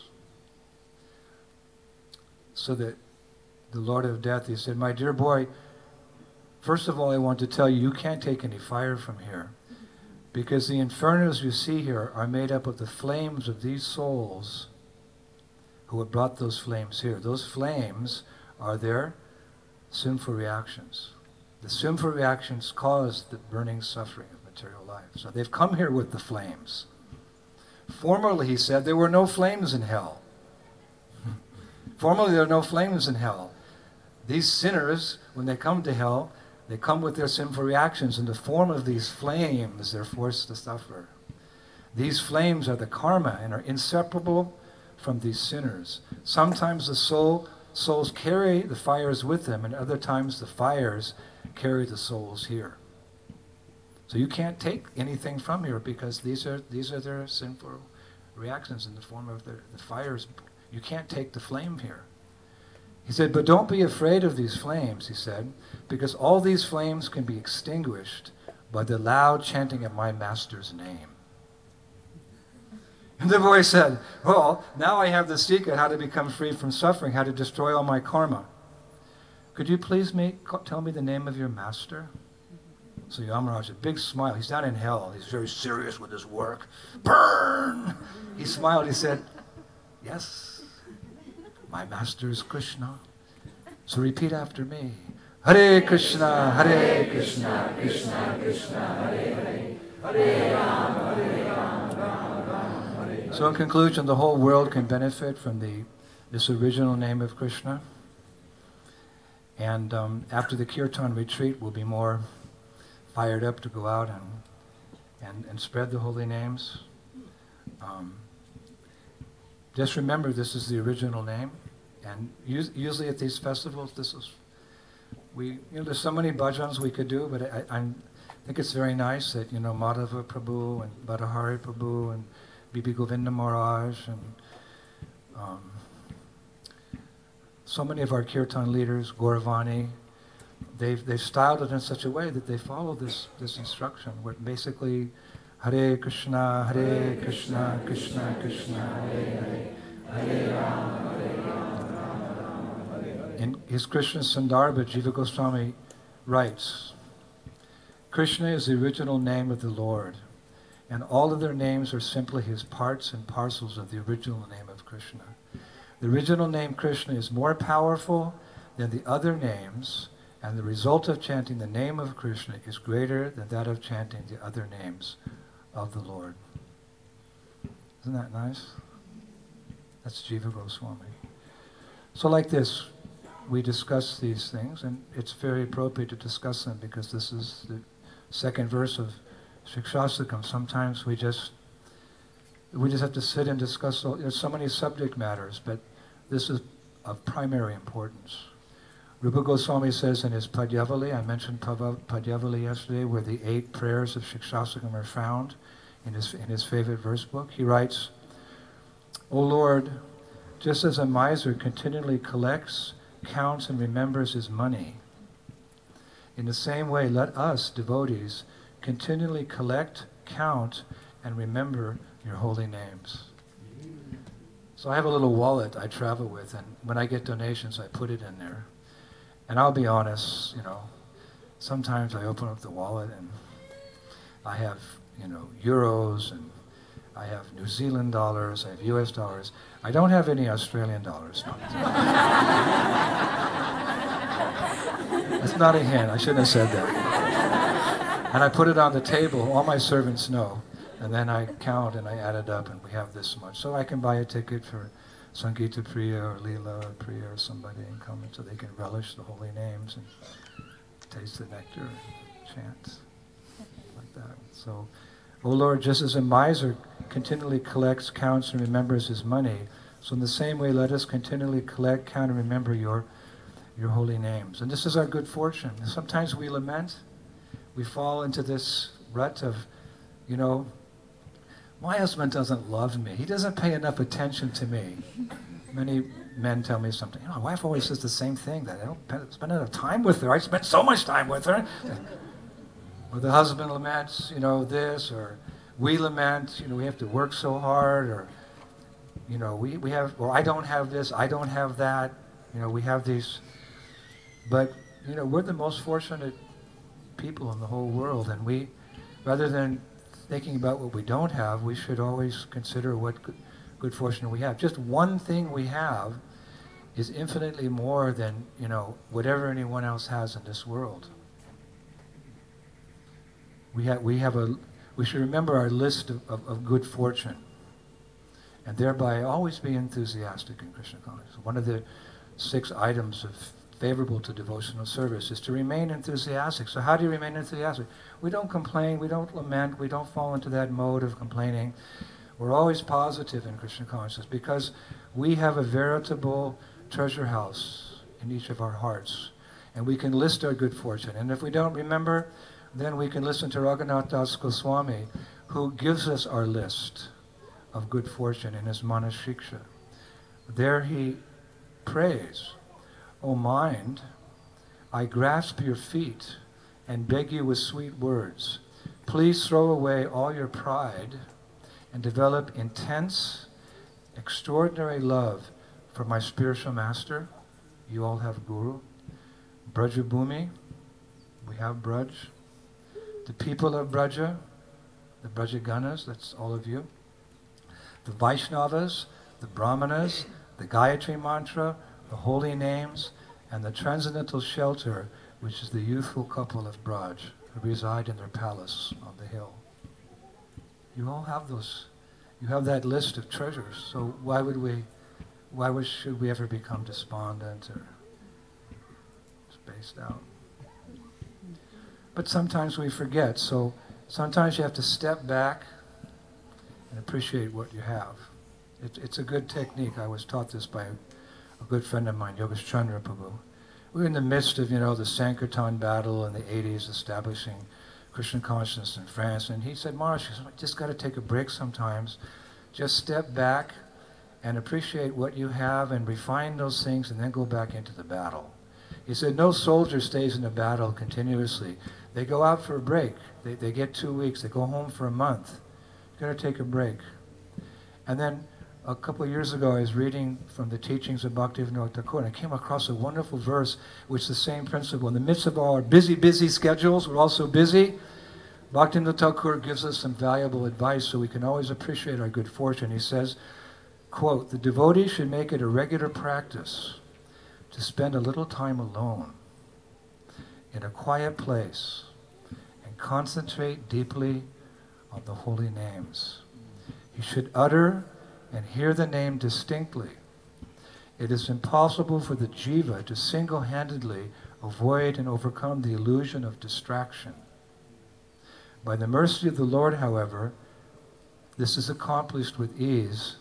So that the Lord of Death, he said, my dear boy, first of all, I want to tell you, you can't take any fire from here, because the infernos you see here are made up of the flames of these souls who have brought those flames here. Those flames are their sinful reactions. The sinful reactions cause the burning suffering of material life. So they've come here with the flames. Formerly, he said, there were no flames in hell. Formerly, there are no flames in hell. These sinners, when they come to hell, they come with their sinful reactions. In the form of these flames, they're forced to suffer. These flames are the karma and are inseparable from these sinners. Sometimes the souls carry the fires with them, and other times the fires carry the souls here. So you can't take anything from here, because these are their sinful reactions in the form of the fires. You can't take the flame here. He said, but don't be afraid of these flames, he said, because all these flames can be extinguished by the loud chanting of my master's name. And the boy said, well, now I have the secret how to become free from suffering, how to destroy all my karma. Could you please tell me the name of your master? So Yamaraj, a big smile. He's down in hell. He's very serious with his work. Burn! He smiled. He said, yes. My master is Krishna. So repeat after me. Hare Krishna, Hare Krishna, Krishna Krishna, Hare Hare, Hare Rama, Hare Rama, Rama Rama, Hare Hare. So in conclusion, the whole world can benefit from this original name of Krishna. And after the Kirtan retreat, we'll be more fired up to go out and spread the holy names. Just remember, this is the original name, and usually at these festivals, there's so many bhajans we could do, but I think it's very nice that, Madhava Prabhu and Bhattahari Prabhu and Bibi Govinda Maharaj and so many of our kirtan leaders, Gauravani, they've styled it in such a way that they follow this instruction, where basically Hare Krishna, Krishna Krishna, Hare Hare, Hare Rama, Rama, Hare. In his Krishna Sandarbha, Jiva Goswami writes, Krishna is the original name of the Lord, and all of their names are simply his parts and parcels of the original name of Krishna. The original name Krishna is more powerful than the other names, and the result of chanting the name of Krishna is greater than that of chanting the other names of the Lord. Isn't that nice? That's Jiva Goswami. So like this, we discuss these things, and it's very appropriate to discuss them because this is the second verse of Shikshastakam. Sometimes we just have to sit and discuss. There's so many subject matters, but this is of primary importance. Rupa Goswami says in his Padyavali, I mentioned Padyavali yesterday, where the 8 prayers of Shikshastakam are found in his favorite verse book. He writes, O Lord, just as a miser continually collects, counts, and remembers his money, in the same way let us, devotees, continually collect, count, and remember your holy names. So I have a little wallet I travel with, and when I get donations, I put it in there. And I'll be honest, sometimes I open up the wallet and I have, euros, and I have New Zealand dollars, I have US dollars. I don't have any Australian dollars. That's not a hint, I shouldn't have said that. And I put it on the table, all my servants know. And then I count and I add it up, and we have this much. So I can buy a ticket for Sangeeta Priya or Leela or Priya or somebody and come in so they can relish the holy names and taste the nectar and chant like that. So, O Lord, just as a miser continually collects, counts, and remembers his money, so in the same way let us continually collect, count, and remember your holy names. And this is our good fortune. Sometimes we lament, we fall into this rut of, my husband doesn't love me. He doesn't pay enough attention to me. Many men tell me something. My wife always says the same thing, that I don't spend enough time with her. I spend so much time with her. Or the husband laments, this, or we lament, we have to work so hard, or, we have, or I don't have this, I don't have that. We have these, but, we're the most fortunate people in the whole world, and we, rather than thinking about what we don't have, we should always consider what good fortune we have. Just one thing we have is infinitely more than, whatever anyone else has in this world. We should remember our list of good fortune, and thereby always be enthusiastic in Krishna consciousness. One of the 6 items of favorable to devotional service is to remain enthusiastic. So how do you remain enthusiastic? We don't complain, we don't lament, we don't fall into that mode of complaining. We're always positive in Krishna consciousness because we have a veritable treasure house in each of our hearts, and we can list our good fortune. And if we don't remember, then we can listen to Raghunath Das Goswami, who gives us our list of good fortune in his Manashiksha. There he prays, O mind, I grasp your feet and beg you with sweet words. Please throw away all your pride and develop intense, extraordinary love for my spiritual master. You all have Guru. Brajabhumi, we have Braj. The people of Braja, the Brajaganas, that's all of you. The Vaishnavas, the Brahmanas, the Gayatri Mantra, the holy names, and the transcendental shelter, which is the youthful couple of Braj, who reside in their palace on the hill. You all have those. You have that list of treasures. So should we ever become despondent or spaced out? But sometimes we forget. So sometimes you have to step back and appreciate what you have. It's a good technique. I was taught this by a good friend of mine, Yogesh Chandra Prabhu. We were in the midst of, the Sankirtan battle in the 80s, establishing Krishna consciousness in France. And he said, Maharaj, you just got to take a break sometimes. Just step back and appreciate what you have and refine those things and then go back into the battle. He said no soldier stays in a battle continuously. They go out for a break. They get 2 weeks. They go home for a month. You've got to take a break. And then a couple of years ago, I was reading from the teachings of Bhaktivinoda Thakur, and I came across a wonderful verse which is the same principle. In the midst of all our busy schedules, we're all so busy, Bhaktivinoda Thakur gives us some valuable advice so we can always appreciate our good fortune. He says, quote, "The devotee should make it a regular practice to spend a little time alone in a quiet place and concentrate deeply on the holy names. He should utter and hear the name distinctly. It is impossible for the jiva to single-handedly avoid and overcome the illusion of distraction. By the mercy of the Lord, however, this is accomplished with ease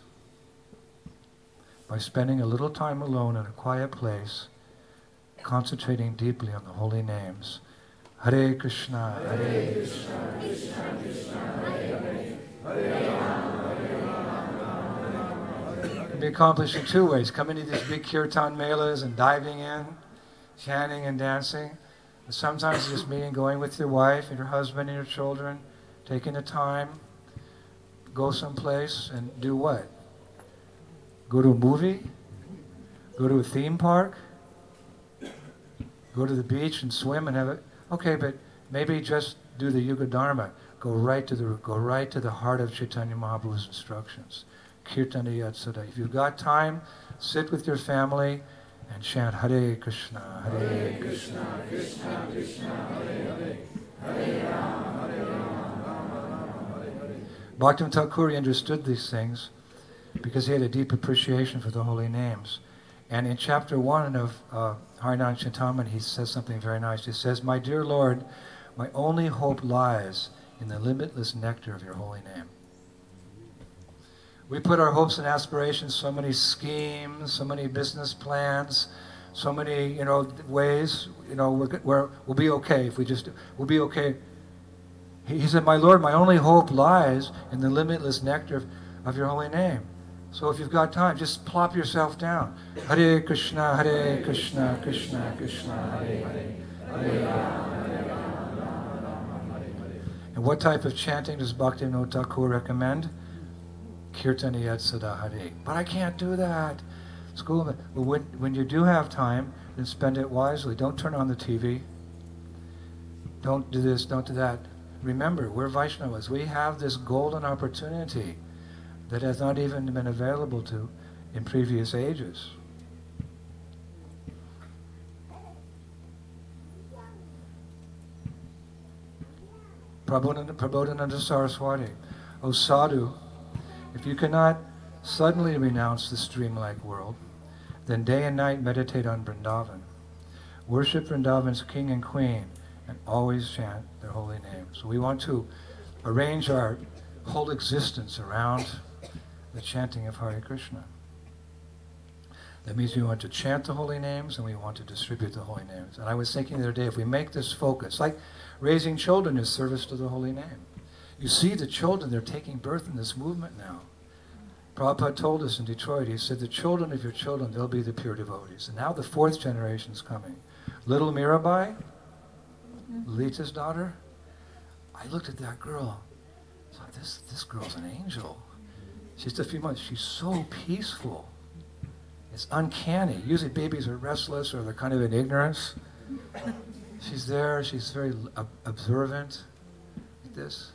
by spending a little time alone in a quiet place, concentrating deeply on the holy names. Hare Krishna, Hare Krishna, Krishna Krishna, Hare Hare, Hare Rama, Hare Rama. It can be accomplished in two ways: coming to these big kirtan melas and diving in, chanting and dancing. But sometimes just meeting, going with your wife and your husband and your children, taking the time, go someplace and do what? Go to a movie? Go to a theme park? Go to the beach and swim and have it? Okay, but maybe just do the Yuga Dharma. Go right to the heart of Chaitanya Mahaprabhu's instructions. Kirtana Yatsada. If you've got time, sit with your family and chant Hare Krishna, Hare Krishna, Krishna Krishna, Hare Hare, Hare Rama, Hare Rama, Hare Hare. Bhaktivinoda Thakur understood these things because he had a deep appreciation for the holy names. And in chapter 1 of Harinam Chintamani, he says something very nice. He says, "My dear Lord, my only hope lies in the limitless nectar of your holy name." We put our hopes and aspirations, so many schemes, so many business plans, so many, ways, we'll be okay if we just, we'll be okay. He said, "My Lord, my only hope lies in the limitless nectar of your holy name." So if you've got time, just plop yourself down. Hare Krishna, Krishna Krishna, Hare Hare, Hare Rama, Hare Rama. And what type of chanting does Bhaktivinoda Thakur recommend? Kirtaniyat Sada Hare. But I can't do that. School. But when you do have time, then spend it wisely. Don't turn on the TV. Don't do this, don't do that. Remember, we're Vaishnavas. We have this golden opportunity that has not even been available to in previous ages. Prabodhananda Saraswati. O sadhu, if you cannot suddenly renounce this dreamlike world, then day and night meditate on Vrindavan. Worship Vrindavan's king and queen and always chant their holy name. So we want to arrange our whole existence around the chanting of Hare Krishna. That means we want to chant the holy names and we want to distribute the holy names. And I was thinking the other day, if we make this focus, like raising children is service to the holy name. You see the children, they're taking birth in this movement now. Prabhupada told us in Detroit, he said, the children of your children, they'll be the pure devotees. And now the fourth generation is coming. Little Mirabai, Lita's daughter, I looked at that girl, I thought, this girl's an angel. She's just a few months, she's so peaceful. It's uncanny. Usually babies are restless or they're kind of in ignorance. She's there, she's very observant, like this.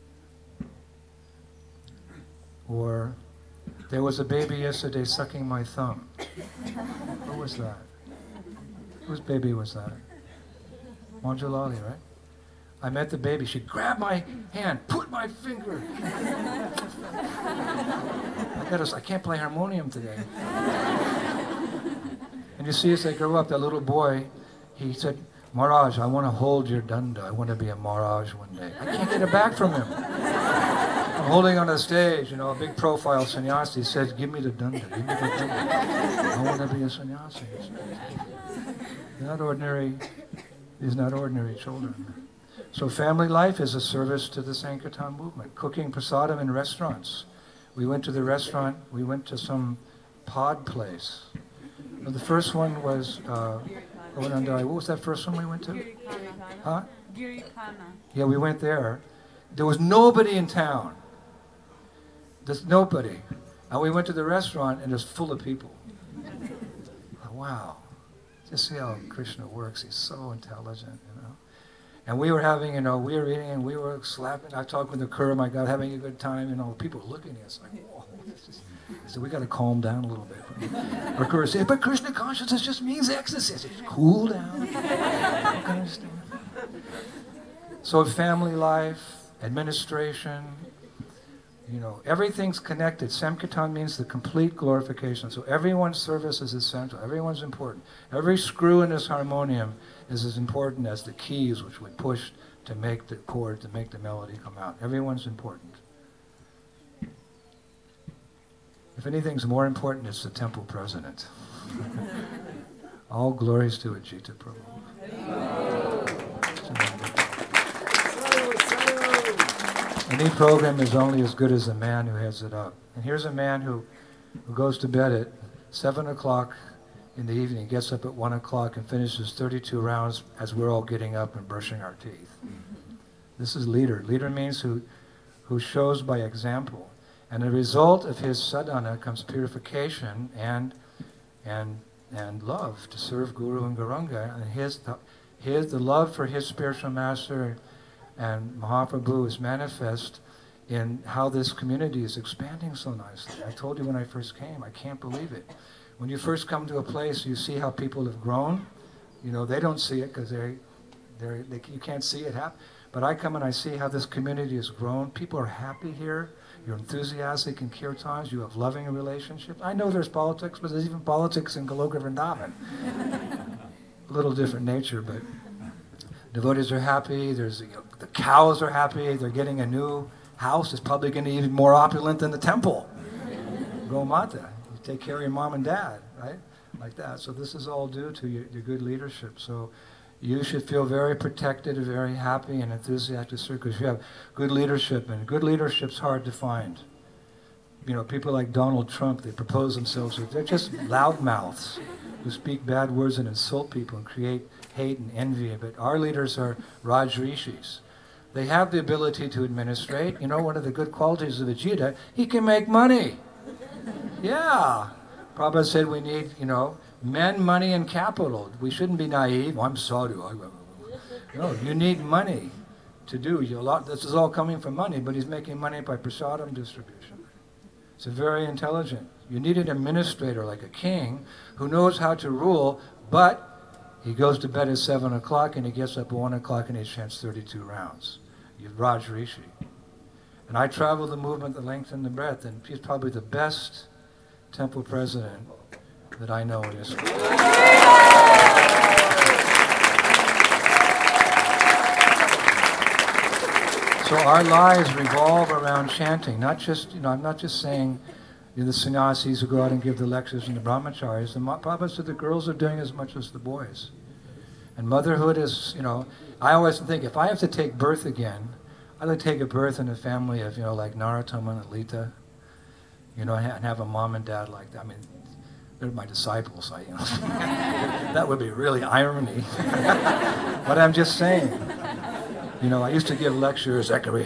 Or, there was a baby yesterday sucking my thumb. Who was that? Whose baby was that? Manjulali, right? I met the baby. She grabbed my hand, put my finger. I can't play harmonium today. And you see, as they grow up, that little boy, he said, Maharaj, I want to hold your danda. I want to be a Maharaj one day. I can't get it back from him. I'm holding on the stage, a big profile sannyasi. He says, give me the danda, give me the danda. I want to be a sannyasi. These not ordinary children. So family life is a service to the Sankirtan movement. Cooking prasadam in restaurants. We went to the restaurant. We went to some pod place. The first one was, what was that first one we went to? Huh? Girikana. Yeah, we went there. There was nobody in town. There's nobody. And we went to the restaurant and it was full of people. Wow. Just see how Krishna works. He's so intelligent, you know. And we were having, we were eating and we were slapping. I talked with the Kur, my God, having a good time. People were looking at us like, whoa. I said, we got to calm down a little bit. Our Kur said, but Krishna consciousness just means ecstasy. I said, just cool down. You can understand. So family life, administration, everything's connected. Sankirtan means the complete glorification. So everyone's service is essential. Everyone's important. Every screw in this harmonium is as important as the keys which we push to make the chord, to make the melody come out. Everyone's important. If anything's more important, it's the temple president. All glories to Ajita Prabhu. Any program is only as good as the man who heads it up. And here's a man who goes to bed at 7 o'clock in the evening, gets up at 1 o'clock and finishes 32 rounds as we're all getting up and brushing our teeth. This is leader. Leader means who shows by example. And the result of his sadhana comes purification and love to serve Guru and Gauranga. And the love for his spiritual master and Mahaprabhu is manifest in how this community is expanding so nicely. I told you when I first came, I can't believe it. When you first come to a place, you see how people have grown. They don't see it because you can't see it happen. But I come and I see how this community has grown. People are happy here. You're enthusiastic in kirtans. You have loving relationships. I know there's politics, but there's even politics in Goloka Vrindavan. A little different nature, but devotees are happy. The cows are happy. They're getting a new house. It's probably going to be even more opulent than the temple. Gomata. You take care of your mom and dad, right? Like that. So this is all due to your good leadership. So you should feel very protected, very happy and enthusiastic because you have good leadership, and good leadership's hard to find. People like Donald Trump, they propose themselves, they're just loudmouths who speak bad words and insult people and create hate and envy. But our leaders are Rajrishis. They have the ability to administrate. One of the good qualities of Ajita, he can make money. Yeah. Prabhupada said we need, men, money, and capital. We shouldn't be naive. I'm sadhu. No, you need money to do. This is all coming from money, but he's making money by prasadam distribution. It's very intelligent. You need an administrator like a king who knows how to rule, but he goes to bed at 7 o'clock and he gets up at 1 o'clock and he chants 32 rounds. You're Rajrishi. And I travel the movement, the length and the breadth, and he's probably the best temple president that I know in this. So our lives revolve around chanting, not just, I'm not just saying the sannyasis who go out and give the lectures and the brahmacharis. The Prabhupada said the girls are doing as much as the boys. And motherhood is, I always think if I have to take birth again, I'd like to take a birth in a family of, like Narottama and Lita, and have a mom and dad like that. I mean, they're my disciples. That would be really irony. But I'm just saying. I used to give lectures,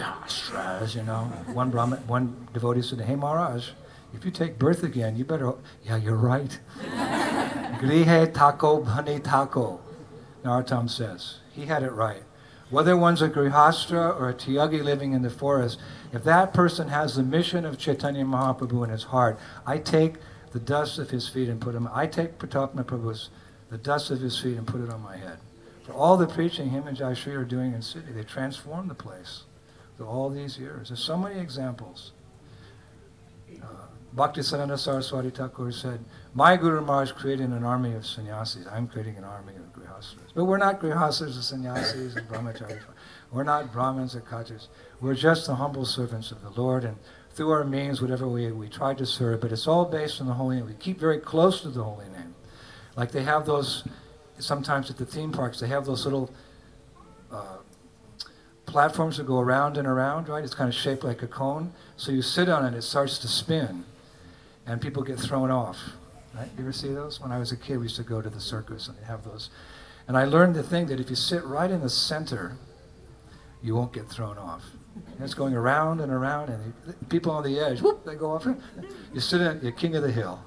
one devotee said, hey Maharaj, if you take birth again, you better, yeah, you're right. Grihe tako bhani tako, Narottam says. He had it right. Whether one's a grihastra or a tyagi living in the forest, if that person has the mission of Chaitanya Mahaprabhu in his heart, I take the dust of his feet and I take Pratapna Prabhu's, the dust of his feet and put it on my head. For all the preaching him and Jayashree are doing in city, they transformed the place through all these years. There's so many examples. Bhaktisiddhanta Saraswati Thakur said, my Guru Maharaj created an army of sannyasis. I'm creating an army of grihastras. But we're not grihastras or sannyasis and brahmacharis. We're not brahmins or khatris. We're just the humble servants of the Lord, and through our means, whatever we try to serve, but it's all based on the holy name. We keep very close to the holy name. Like they have those, sometimes at the theme parks, they have those little platforms that go around and around, right? It's kind of shaped like a cone. So you sit on it, it starts to spin, and people get thrown off. Right? You ever see those? When I was a kid, we used to go to the circus and they have those. And I learned the thing that if you sit right in the center, you won't get thrown off. And it's going around and around, and people on the edge, whoop, they go off. You sit in, you're king of the hill.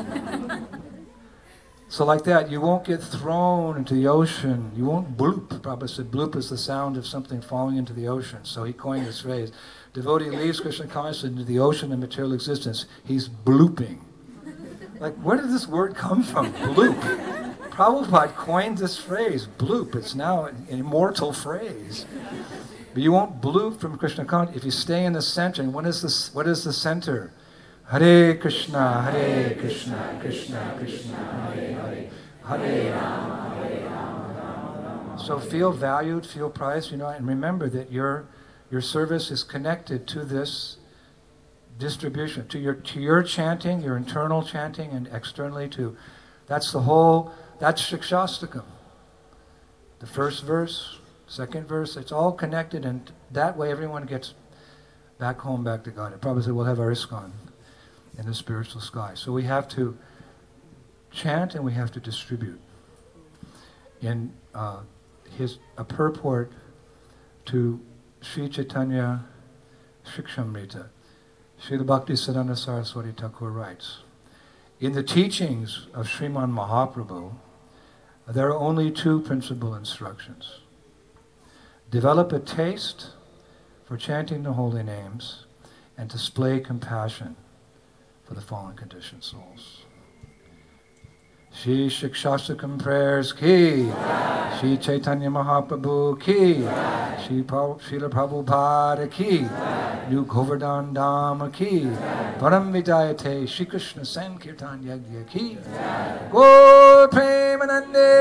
So like that, you won't get thrown into the ocean. You won't bloop. Prabhupada said bloop is the sound of something falling into the ocean. So he coined this phrase. Devotee leaves Krishna consciousness into the ocean of material existence. He's blooping. Like, where did this word come from? Bloop. Prabhupada coined this phrase, bloop. It's now an immortal phrase. But you won't bloop from Krishna consciousness if you stay in the center. And what is the center? Hare Krishna, Krishna Krishna, Hare Hare, Hare Rama, Rama. So feel valued, feel prized, and remember that your service is connected to this distribution, to your chanting, your internal chanting, and externally that's Shikshastakam. The first verse, second verse, it's all connected, and that way everyone gets back home, back to God. Prabhupada said we'll have our ISKCON in the spiritual sky. So we have to chant and we have to distribute. In a purport to Sri Chaitanya Shikshamrita, Srila Bhaktisiddhanta Saraswati Thakur writes, in the teachings of Sriman Mahaprabhu, there are only two principal instructions. Develop a taste for chanting the holy names and display compassion for the fallen conditioned souls. Shri Shikshastakam prayers ki, Shri Chaitanya Mahaprabhu ki, Shri Srila Prabhupada ki, New Govardhan Dham ki, Param Vidayate Shri Krishna Sankirtan Yagya ki, Gaur Premanande.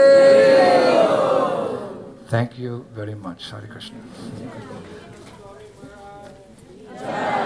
Thank you very much. Hare Krishna.